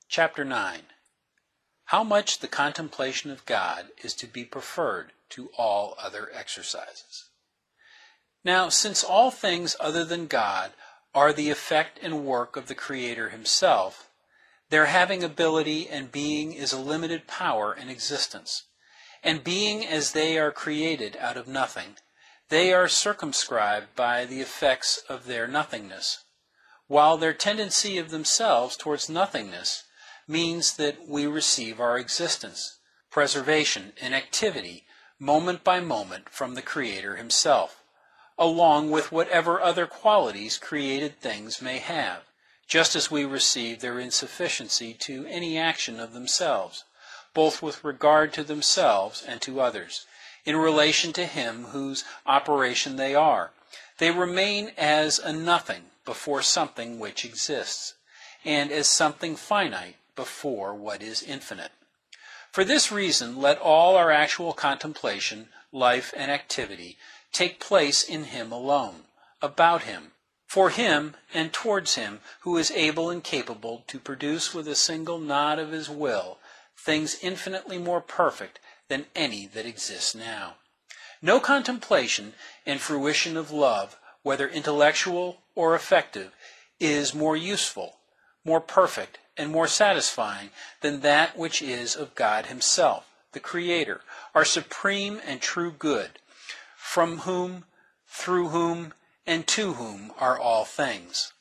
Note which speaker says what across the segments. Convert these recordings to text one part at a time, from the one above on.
Speaker 1: Chapter 9. How much the contemplation of God is to be preferred to all other exercises. Now, since all things other than God are the effect and work of the Creator Himself, their having ability and being is a limited power and existence. And being as they are created out of nothing, they are circumscribed by the effects of their nothingness, while their tendency of themselves towards nothingness means that we receive our existence, preservation, and activity moment by moment from the Creator Himself, along with whatever other qualities created things may have, just as we receive their insufficiency to any action of themselves, both with regard to themselves and to others, in relation to Him whose operation they are. They remain as a nothing before something which exists, and as something finite before what is infinite. For this reason, let all our actual contemplation, life, and activity take place in Him alone, about Him, for Him, and towards Him, who is able and capable to produce with a single nod of His will things infinitely more perfect than any that exist now. No contemplation and fruition of love, whether intellectual or affective, is more useful, more perfect, and more satisfying than that which is of God Himself, the Creator, our supreme and true good, from whom, through whom, and to whom are all things.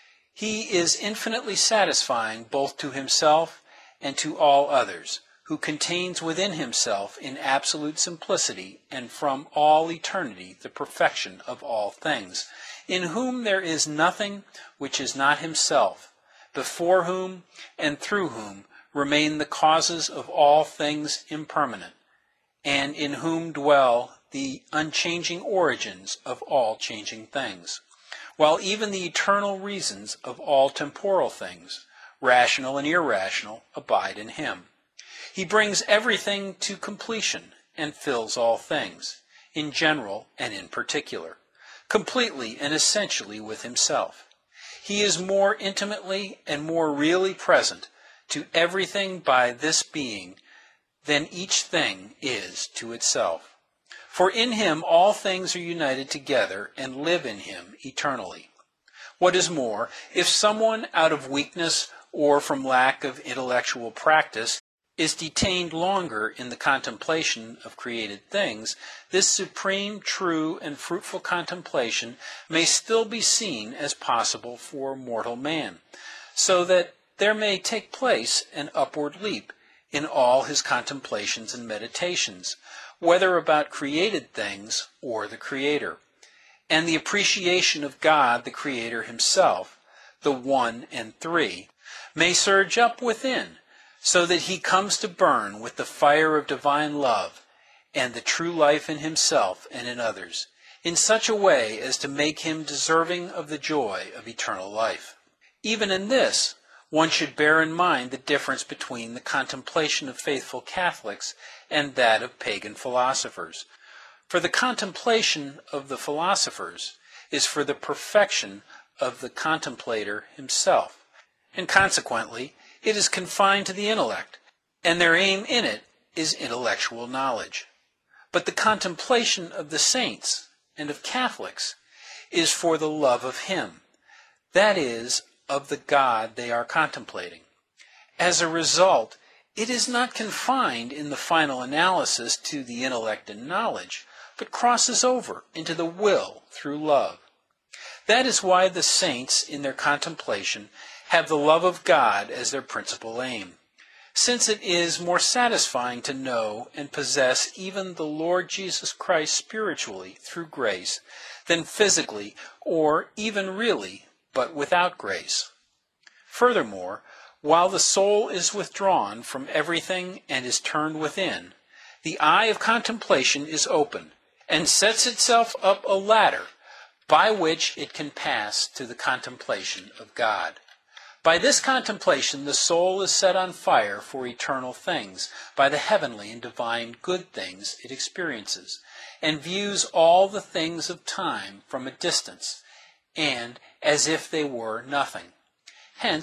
Speaker 1: He is infinitely satisfying both to Himself and to all others, who contains within Himself in absolute simplicity and from all eternity the perfection of all things, in whom there is nothing which is not Himself, before whom and through whom remain the causes of all things impermanent, and in whom dwell the unchanging origins of all changing things, while even the eternal reasons of all temporal things, rational and irrational, abide in Him. He brings everything to completion and fills all things, in general and in particular, completely and essentially with Himself. He is more intimately and more really present to everything by this being than each thing is to itself. For in Him all things are united together and live in Him eternally. What is more, if someone out of weakness or from lack of intellectual practice is detained longer in the contemplation of created things, this supreme, true, and fruitful contemplation may still be seen as possible for mortal man, so that there may take place an upward leap in all his contemplations and meditations, whether about created things or the Creator, and the appreciation of God the Creator Himself, the One and Three, may surge up within, so that he comes to burn with the fire of divine love and the true life in himself and in others, in such a way as to make him deserving of the joy of eternal life. Even in this, one should bear in mind the difference between the contemplation of faithful Catholics and that of pagan philosophers. For the contemplation of the philosophers is for the perfection of the contemplator himself, and consequently it is confined to the intellect, and their aim in it is intellectual knowledge. But the contemplation of the saints and of Catholics is for the love of Him, that is, of the God they are contemplating. As a result, it is not confined in the final analysis to the intellect and knowledge, but crosses over into the will through love. That is why the saints in their contemplation have the love of God as their principal aim, since it is more satisfying to know and possess even the Lord Jesus Christ spiritually through grace than physically or even really, but without grace. Furthermore, while the soul is withdrawn from everything and is turned within, the eye of contemplation is open and sets itself up a ladder by which it can pass to the contemplation of God. By this contemplation, the soul is set on fire for eternal things, by the heavenly and divine good things it experiences, and views all the things of time from a distance, and as if they were nothing. Hence,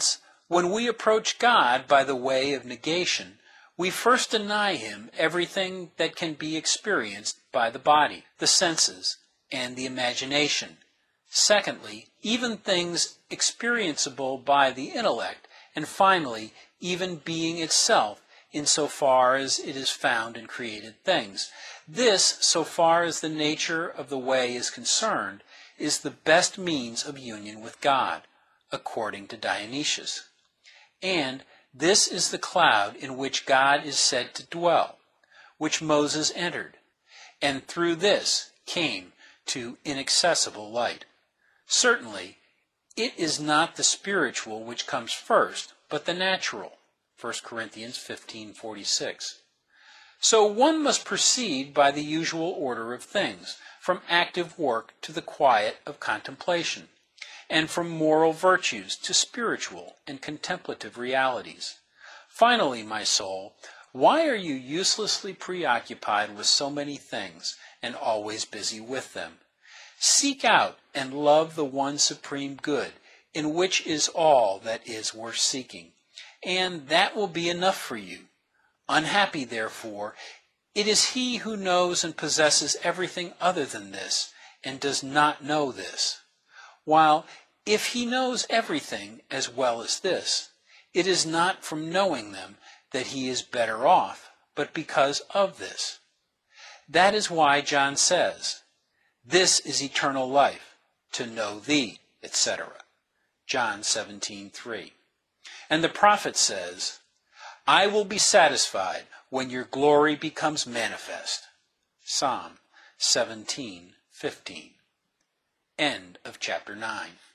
Speaker 1: When we approach God by the way of negation, we first deny him everything that can be experienced by the body, the senses, and the imagination. Secondly, even things experienceable by the intellect, and finally, even being itself, insofar as it is found in created things. This, so far as the nature of the way is concerned, is the best means of union with God, according to Dionysius. And this is the cloud in which God is said to dwell, which Moses entered, and through this came to inaccessible light. Certainly, it is not the spiritual which comes first, but the natural. 1 Corinthians 15:46. So one must proceed by the usual order of things, from active work to the quiet of contemplation, and from moral virtues to spiritual and contemplative realities. Finally, my soul, why are you uselessly preoccupied with so many things, and always busy with them? Seek out and love the one supreme good, in which is all that is worth seeking, and that will be enough for you. Unhappy, therefore, it is he who knows and possesses everything other than this, and does not know this. While, if he knows everything as well as this, it is not from knowing them that he is better off, but because of this. That is why John says, "This is eternal life, to know thee," etc. John 17:3. And the prophet says, "I will be satisfied when your glory becomes manifest." Psalm 17:15. End of chapter 9.